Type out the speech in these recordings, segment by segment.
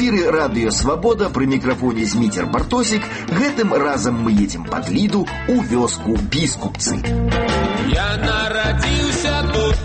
эфире «Радио Свобода», при микрофоне Змитер Бартосик. Гэтым разом мы едем под Лиду у вёску Біскупцы. Я народился тут,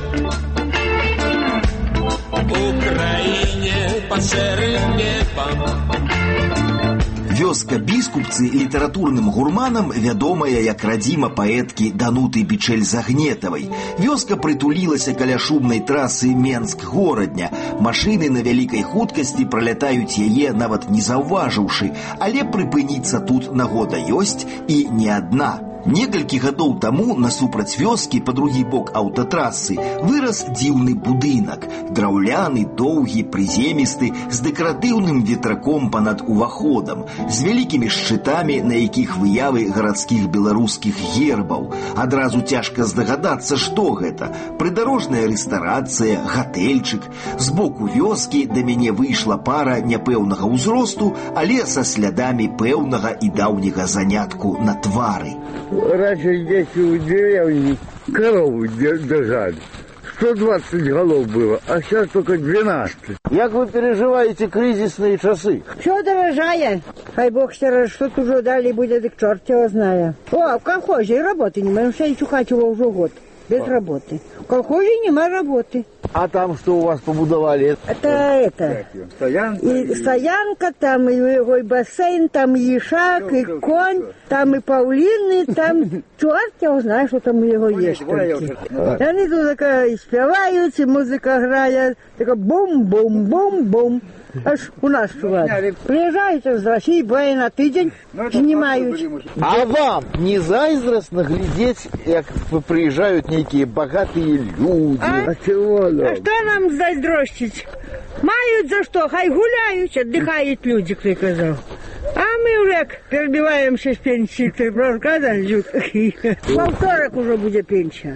в Украине под шэрым небом. Вёска Біскупцы літаратурным гурманам вядомая як радзіма паэткі Дануты Бичэль-Загнетавай. Вёска прытулілася каля шумнай трасы Менск-горадня. Машыны на вялікай хуткасці пралятаюць яе, нават не заўважыўшы, але прыпыніцца тут нагода ёсць і не адна. Некалькі гадоў таму насупраць вёскі па другі бок аўтатрасы вырас дзіўны будынак, драўляны, доўгі, прыземісты, з дэкаратыўным ветраком панад уваходам, з вялікімі шчытамі, на якіх выявы гарадскіх беларускіх гербаў. Адразу цяжка здагадацца, што гэта. Прыдарожная рэстарацыя, гатэльчык. Збоку вёскі да мяне выйшла пара няпэўнага ўзросту, але са слядамі пэўнага і даўняга занятку на твары. Раньше дети у деревни корову держали. 120 голов было, а сейчас только 12. Как вы переживаете кризисные часы? Все дорожает. Хай бог ще что-то уже дали будет, так черт его знает. О, в колхозе работы не можем, все чухать его уже год. Без работы. В колхозе нема работы. А там что у вас побудовали? Это. Стоянка. И стоянка, там и бассейн, там и ишак, и конь, там и павлины, там черт его знает, что там у него есть. Они тут такая спевают, и музыка играет, такая бум-бум-бум-бум. Аж у нас чувак. Приезжают из России, бывает на тыдень, снимают. А вам не зайздростно глядеть, как приезжают некие богатые люди? А чего нам? А что нам зайздростить? Мают за что, хай гуляют, отдыхают люди, кто сказал. А мы уже перебиваемся с пенсии, ты рассказывал, во вторник уже будет пенсия.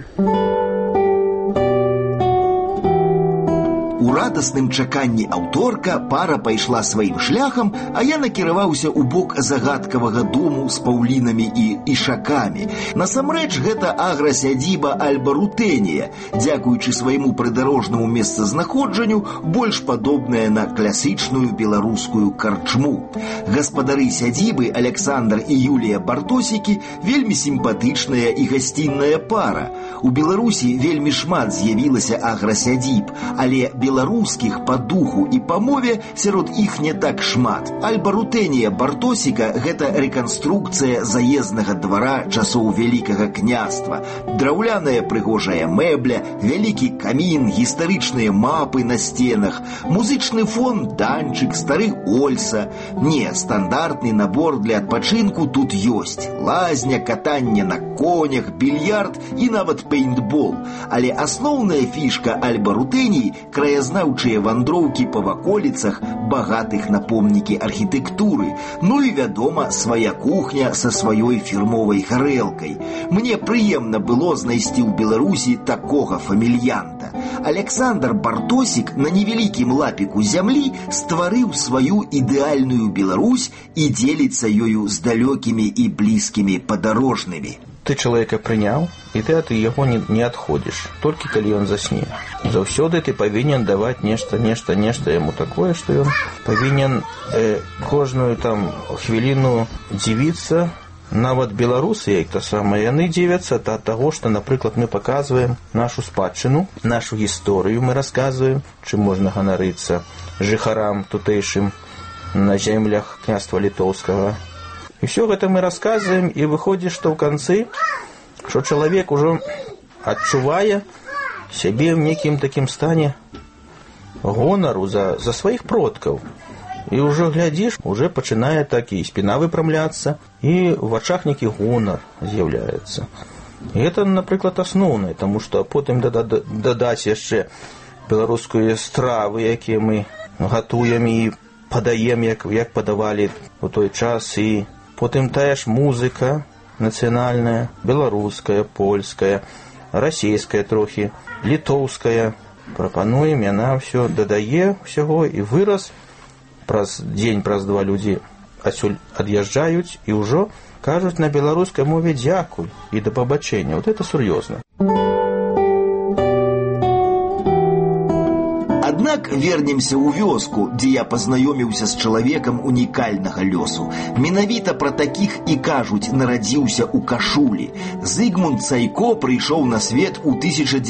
У радасным чаканні аўторка пара пайшла сваім шляхам, а я накіраваўся ў бок загадкавага дому з паўлінамі і ішакамі. Насамрэч, гэта аграсядзіба Альба-Рутэнія, дзякуючы свайму прыдарожнаму месцазнаходжанню, больш падобная на класічную беларускую карчму. Гаспадары сядзібы Александр і Юлія Бартосікі вельмі сімпатычная і гасцінная пара. У Беларусі вельмі шмат з'явілася аграсядзіб, але беларускіх па духу і па мове сярод іх не так шмат. Альба-Рутэнія Бартосіка – гэта рэканструкцыя заезднага двара часоў Вялікага княства. Драўляная прыгожая мэбля, вялікі камін, гістарычныя мапы на сценах, музычны фон, данчык, стары Ольса. Не, стандартны набор для адпачынку тут ёсць. Лазня, катанне на конях, більярд і нават пейнтбол. Але асноўная фішка Альба-Рутэнії – краязнаўчыя вандроўкі па ваколіцах, багатых на помнікі архітэктуры. Ну і, вядома, свая кухня са сваёй фірмовай гарэлкай. Мне прыемна было знайсці ў Беларусі такога фамільянта. Александр Бартосік на невялікім лапіку зямлі стварыў сваю ідэальную Беларусь і дзеліцца ёю з далёкімі і блізкімі падарожнымі. Ты чалавека прыняў, і ты ад яго не адходзіш, толькі калі ён засне. Заўсёды ты павінен даваць нешта яму такое, што ён павінен кожную там хвіліну дзівіцца. Нават беларусы, як то самае, яны дзівяцца ад таго, што, напрыклад, мы паказваем нашу спадчыну, нашу гісторыю мы расказваем, чым можна ганарыцца жыхарам тутэйшым на землях княства літоўскага. І ўсё гэта мы расказваем, і выходзіць, што ў канцы, што чалавек ужо адчувае сябе ў некім такім стане гонару за сваіх продкаў. І ўжо глядзіш, уже пачынае так і спіна выпрамляцца, і ў вачах нейкі гонар з'яўляецца. І гэта, напрыклад, асноўнае, таму што потым дадаць яшчэ беларускія стравы, якія мы гатуем і падаем, як падавалі ў той час, і потым тая ж музыка нацыянальная, беларуская, польская, расійская трохі, літоўская. Прапануем, яна ўсё дадае ўсяго, і выраз праз дзень, праз два людзі адсюль ад'язджаюць і ўжо кажуць на беларускай мове дзякуй і да пабачэння. Вот это сур'ёзна. Аднак вернемся ў вёску, дзе я пазнаёміўся з чалавекам унікальнага лёсу. Менавіта пра такіх і кажуць, нарадзіўся ў Кашулі. Зыгмунд Цайко прыйшоў на свет у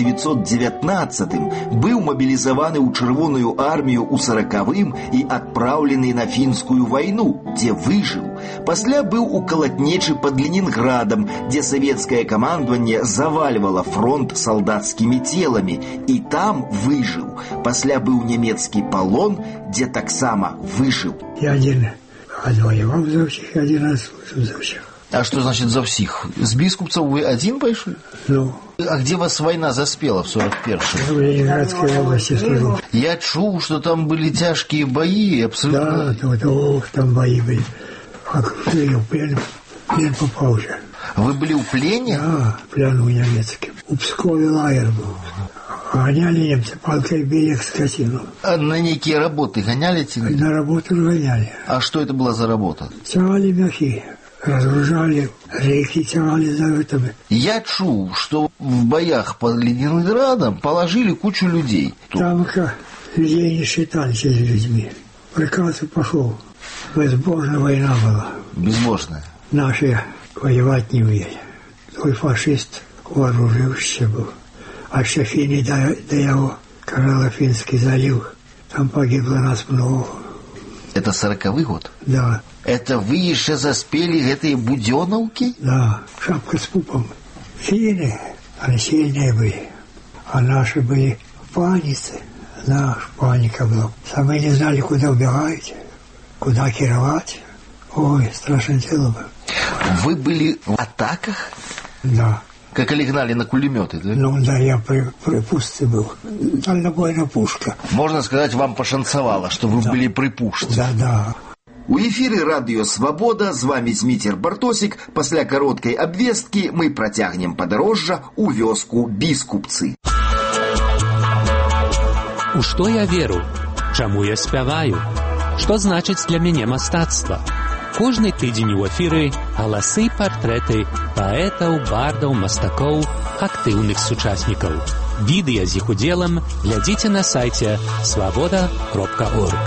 1919-м, быў мабілізаваны ў Чырвоную армію ў 40-м і адпраўлены на фінскую вайну, дзе выжыў. Пасля быў у калатнечы пад Ленінградам, дзе савецкае камандаванне завальвала фронт салдацкімі теламі, і там выжыў. Пасля быў нямецкі палон, дзе таксама выжыў. Я один воевал за всех, я один раз служил за всех. А что значит за всех? С Бискупцев вы один пошли? Ну. А где вас война заспела в 41-м? В Ленинградской области служил. Я чул, что там были тяжкие бои, абсолютно. Да, там бои были. Окружили, в плен попал уже. Вы были в плене? Да, в плену немецким. У Пскове лагерь был. Гоняли немцы, палкой били их скотину. А на некие работы гоняли тебя? На работу гоняли. А что это была за работа? Тягали мехи, разгружали, реки тягали за вертами. Я чул, что в боях под Ленинградом положили кучу людей. Там людей не считали через людьми. Приказ пошел. Безбожная война была. Безбожная? Наши воевать не умели. Твой фашист вооружившийся был. А ще фіни до его Карело-Финский залив. Там погибло нас много. Это 40-й год? Да. Это вы еще заспели этой Буденовки? Да, шапка с пупом. Финны, они сильные были. А наши были в панице. Наш паника была. Сами не знали, куда убегать, куда кировать. Ой, страшное дело было. Вы были в атаках? Да. Как они гнали на кулеметы, да? Ну да, я при пушце был. Дальнобойная пушка. Можно сказать, вам пошансовало, что вы были при пушце. Да, да. У эфіры радыё Свабода, з вами Зміцер Бартосік. Пасля кароткай абвесткі мы працягнем падарожжа ў вёску Біскупцы. У што я веру? Чаму я спяваю? Што значыць для мяне мастацтва? Кожны тыдзень у эфіры галасы і партрэты паэтаў, бардаў, мастакоў, актыўных сучаснікаў. Відэа з іх удзелам глядзіце на сайце swaboda.org.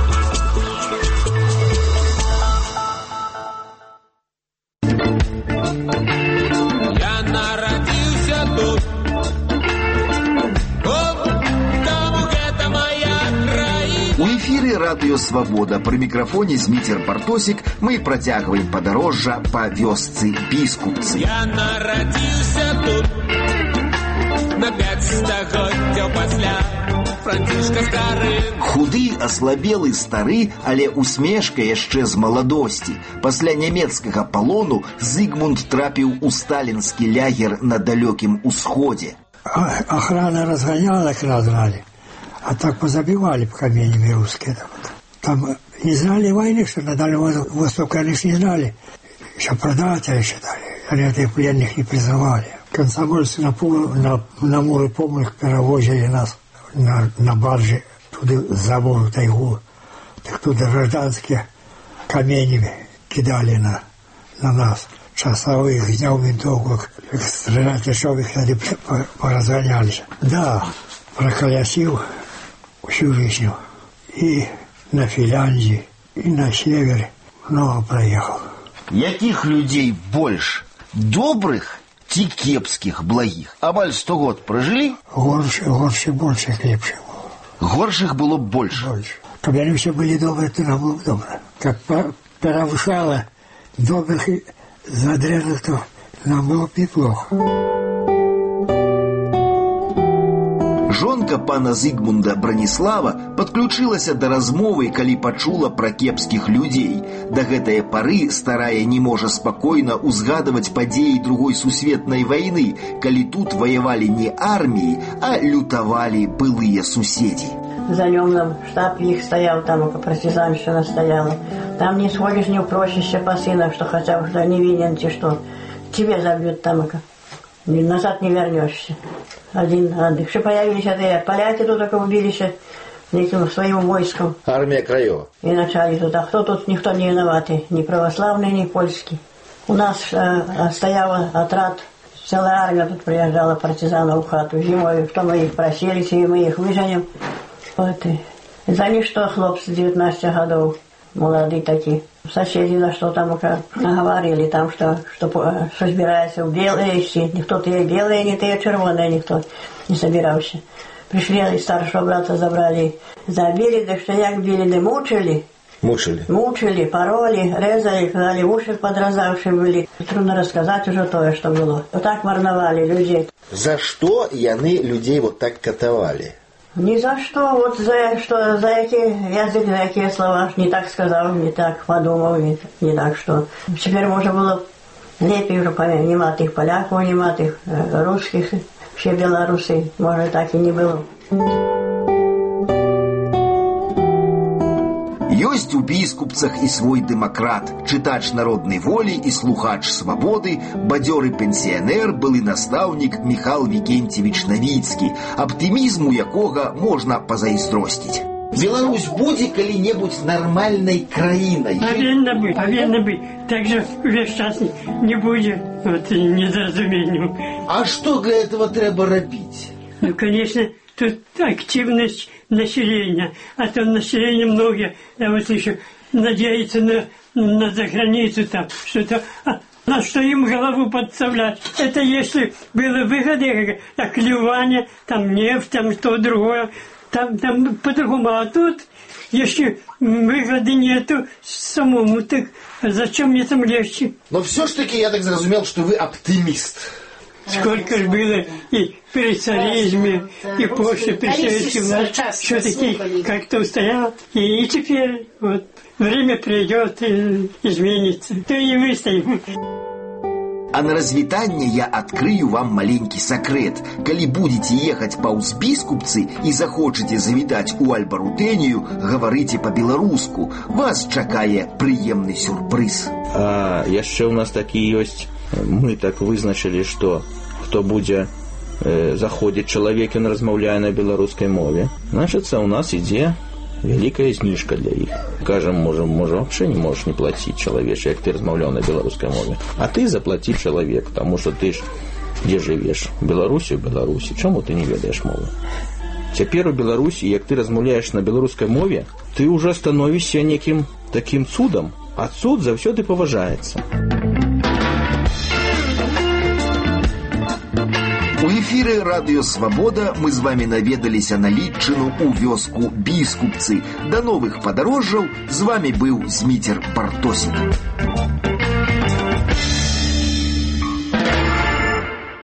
Я нарадзіўся тут. Таму гэта моя краіна. У эфіры радыё Свабода. Пры мікрафоне Зміцер Бартосік. Мы працягваем падарожжа па вёсцы Біскупцы. Я нарадзіўся тут. На 5 стагоддзяў пасля Францішка Стары. Худы, аслабелы, стары, але усмешка яшчэ з маладосці. Пасля нямецкага палону Зыгмунд трапіў у сталінскі лягер на далёкім усходзе. Охрана разгоняла, их разгнали. А так позабивали каменями русские. Там не знали войны, что на Дальнем Востоке они ж не знали. Еще продаватели считали. Они этих пленных не признавали. Комсомольцы на море, помню, перевозили нас на барже туда за морю тайгу. Так туда гражданские каменями кидали на нас. Часовых, гнял винтовку, стрелять решил, их поразгонялись. Да, проколясил всю жизнь. И на Финляндии, и на севере много проехал. Яких людей больше? Добрых ці кепских, благих? Амаль 100 год прожили? Горше, больше, крепче было. Горших было больше? Больше. Когда они все были добрые, то нам было добро. Как перевышало добрых и задряжных, то нам было неплохо. Жонка пана Зыгмунда Браніслава падключылася да размовы, калі пачула пра кепскіх людзей. Да гэтае пары старая не можа спакойна ўзгадваць падзеі Другой сусветнай вайны, калі тут ваявалі не арміі, а лютавалі былыя суседзі. За нем нам штаб их стоял, там партизанщина стояла. Там не сходишь, не упросишься по сынам, что хотя бы что невинен, те что. Тебе забьют там, назад не вернешься. Один отдых. Что появились это поляки тут только убились своим войском. Армия Краева. И начали тут. А кто тут? Никто не виноватый. Ни православный, ни польский. У нас стоял отряд, целая армия тут приезжала партизанов в хату зимой. Что мы их просились, и мы их выженем. Вот и За ничто хлопцы 19 годов, молодые такие. Соседи на что там говорили, там, что собираются в белые идти. Никто те белые, не те червоные, никто не собирался. Пришли, и старшего брата забрали. Забили, да что як били, да мучили. Мучили? Мучили, пороли, резали, когда уши подразавшие были. Трудно рассказать уже то, что было. Вот так марновали людей. За что яны людей вот так катовали? Ни за что, вот за какие язык, за какие слова, не так сказал, не так подумал, не так что. Теперь можно было лепее уже понимать их поляков, понимать их русских, все белорусы, может так и не было. Ёсць у біскупцах і свой дэмакрат, чытач народнай волі і слухач свабоды, бадзёры пенсіянер, былы настаўнік Міхал Вікенцевіч Навіцкі, аптымізму якога можна пазайздросціць. Беларусь будзе калі-небудзь нармальнай краінай? Павінна быць. Так же увесь час не будзе недоразуменню. А што для этого трэба рабіць? Ну, конечно, тут активность населения, а то население многие, вот еще надеются на заграницу там, что-то, на что им голову подставлять. Это если было выгоды, как клевание, там нефть, там что другое, там по-другому. А тут, если выгоды нету самому, так зачем мне там легче? Но все-таки я так зразумел, что вы оптимист. Сколько же было и при царизме, и после при советской власти, все-таки как-то устоял. И теперь вот время придет и изменится. То и выстоим. А на развитание я открою вам маленький секрет. Коли будете ехать пауз Біскупцы и захочете завитать у Альбарутению, говорите по-белоруску. Вас чакае приемный сюрприз. А яшчэ у нас такі ёсць. Мы так вызначили, что кто будзе заходзіць чалавек, ён размаўляе на беларускай мове, значыцца у нас ідзе вялікая зніжка для іх. Кажам, можа вообще не можешь не платить чалавеч, як ты размаўляў на беларускай мове. А ты заплати чалавек, потому что ты ж дзе жывеш? У Беларусі, чаму ты не ведаеш мовы? Цяпер у Беларусі, як ты размаўляеш на беларускай мове, ты уже становішся некім таким цудам, а цуд заўсёды паважаецца. У эфире «Радио Свобода» мы с вами наведаліся на Літчыну у вёску Біскупцы. До новых падарожжаў. З вами был Зміцер Бартосік.